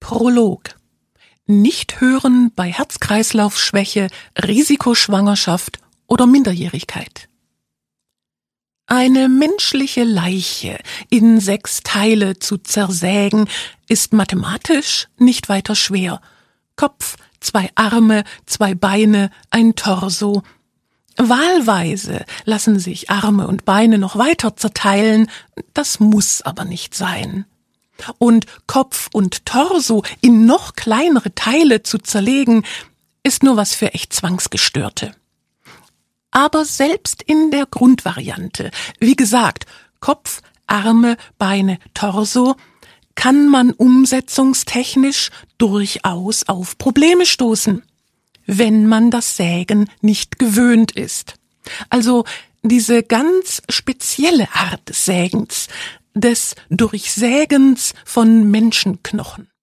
Prolog. Nicht hören bei Herz-Kreislauf-Schwäche, Risikoschwangerschaft oder Minderjährigkeit. Eine menschliche Leiche in 6 Teile zu zersägen, ist mathematisch nicht weiter schwer. Kopf, 2 Arme, 2 Beine, ein Torso. Wahlweise lassen sich Arme und Beine noch weiter zerteilen, das muss aber nicht sein. Und Kopf und Torso in noch kleinere Teile zu zerlegen, ist nur was für echt Zwangsgestörte. Aber selbst in der Grundvariante, wie gesagt, Kopf, Arme, Beine, Torso, kann man umsetzungstechnisch durchaus auf Probleme stoßen, wenn man das Sägen nicht gewöhnt ist. Also diese ganz spezielle Art des Sägens, des Durchsägens von Menschenknochen.